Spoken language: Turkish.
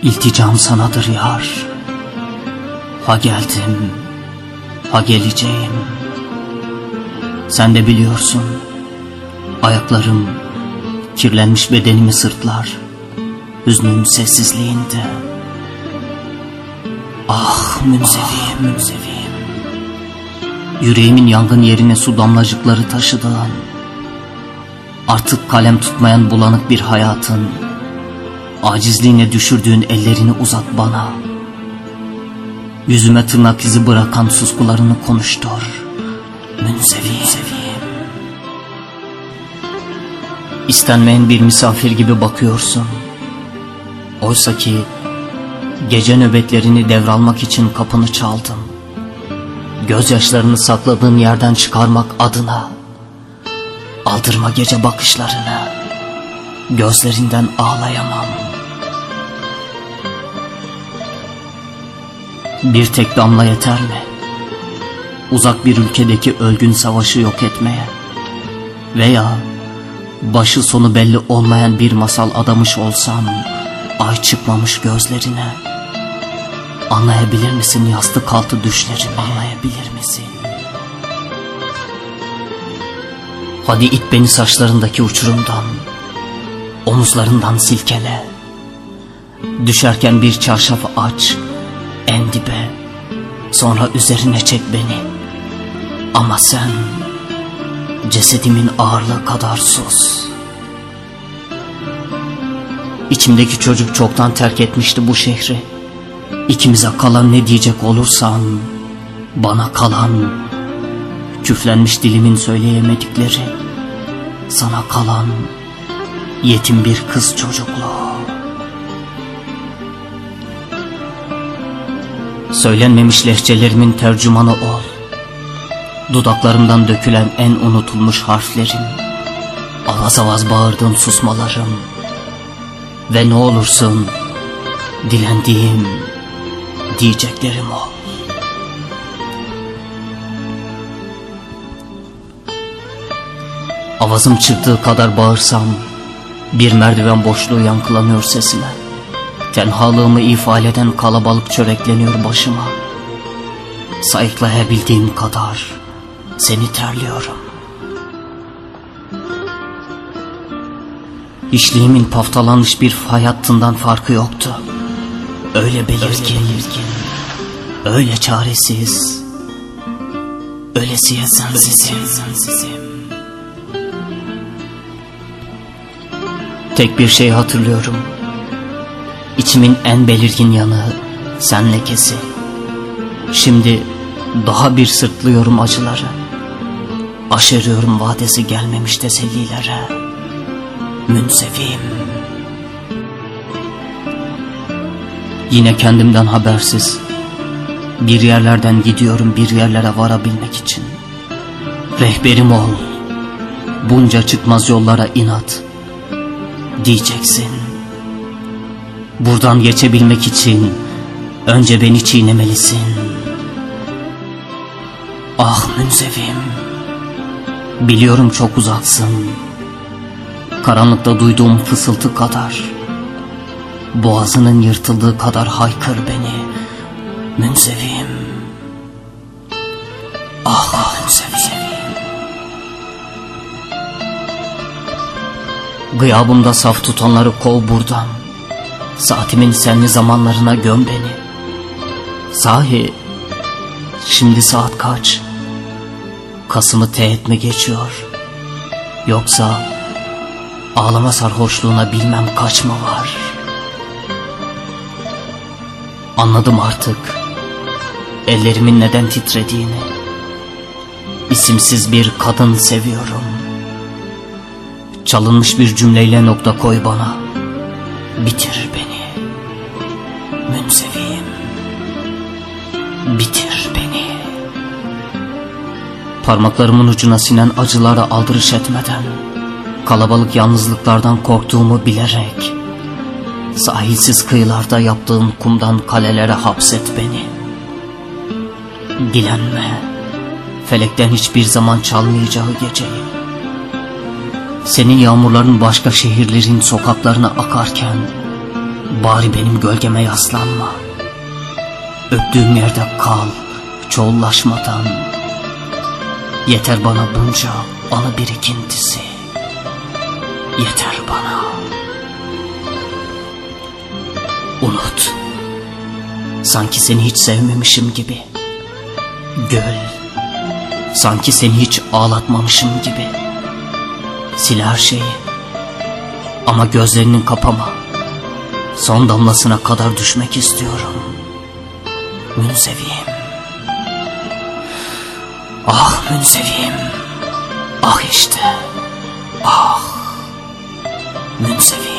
İlticam sanadır yar. Ha geldim, ha geleceğim. Sen de biliyorsun, ayaklarım kirlenmiş bedenimi sırtlar, hüznün sessizliğinde. Ah münzeviyim, münzeviyim. Yüreğimin yangın yerine su damlacıkları taşıdığın, artık kalem tutmayan bulanık bir hayatın, acizliğine düşürdüğün ellerini uzat bana. Yüzüme tırnak izi bırakan suskularını konuştur. Münzeviyim. İstenmeyen bir misafir gibi bakıyorsun. Oysa ki gece nöbetlerini devralmak için kapını çaldım. Gözyaşlarını sakladığın yerden çıkarmak adına. Aldırma gece bakışlarını, gözlerinden ağlayamam. Bir tek damla yeter mi? Uzak bir ülkedeki ölgün savaşı yok etmeye. Veya başı sonu belli olmayan bir masal adamış olsam, ay çıkmamış gözlerine. Anlayabilir misin yastık altı düşlerimi? Anlayabilir misin? Hadi it beni saçlarındaki uçurumdan, omuzlarından silkele. Düşerken bir çarşafı aç, en dibe, sonra üzerine çek beni. Ama sen cesedimin ağırlığı kadar sus. İçimdeki çocuk çoktan terk etmişti bu şehri. İkimize kalan ne diyecek olursan, bana kalan küflenmiş dilimin söyleyemedikleri, sana kalan yetim bir kız çocukluğu. Söylenmemiş lehçelerimin tercümanı ol. Dudaklarımdan dökülen en unutulmuş harflerim, avaz avaz bağırdığım susmalarım. Ve ne olursun dilendiğim diyeceklerim ol. Avazım çıktığı kadar bağırsam, bir merdiven boşluğu yankılanıyor sesime. Tenhalığımı ifade eden kalabalık çörekleniyor başıma. Sayıklayabildiğim kadar seni terliyorum. Hiçliğimin paftalanmış bir fay hattından farkı yoktu. Öyle belirgin, öyle çaresiz, öylesiye sensizim. Tek bir şey hatırlıyorum. İçimin en belirgin yanı sen lekesi. Şimdi daha bir sırtlıyorum acıları. Aşeriyorum vadesi gelmemiş tesellilere. Münzeviyim. Yine kendimden habersiz bir yerlerden gidiyorum bir yerlere varabilmek için. Rehberim ol, bunca çıkmaz yollara inat diyeceksin. Buradan geçebilmek için önce beni çiğnemelisin. Ah münzevim, biliyorum çok uzaksın. Karanlıkta duyduğum fısıltı kadar, boğazının yırtıldığı kadar haykır beni. Münzevim. Ah münzevim. Gıyabımda saf tutanları kov buradan. Saatimin senli zamanlarına göm beni. Sahi şimdi saat kaç? Kasım'ı teğet mi geçiyor? Yoksa ağlama sarhoşluğuna bilmem kaç mı var? Anladım artık ellerimin neden titrediğini. İsimsiz bir kadın seviyorum. Çalınmış bir cümleyle nokta koy bana. Bitir beni. Münzeviyim. Bitir beni. Parmaklarımın ucuna sinen acılara aldırış etmeden, kalabalık yalnızlıklardan korktuğumu bilerek, sahilsiz kıyılarda yaptığım kumdan kalelere hapset beni. Dilenme, felekten hiçbir zaman çalmayacağı geceyi. Senin yağmurların başka şehirlerin sokaklarına akarken, Bari benim gölgeme yaslanma. Öptüğüm yerde kal, çoğullaşmadan. Yeter bana bunca anı birikintisi. Yeter bana. Unut. Sanki seni hiç sevmemişim gibi. Göl. Sanki seni hiç ağlatmamışım gibi. Sil her şeyi. Ama gözlerinin kapama. Son damlasına kadar düşmek istiyorum. Münzeviyim. Ah münzeviyim. Ah işte. Ah. Münzeviyim.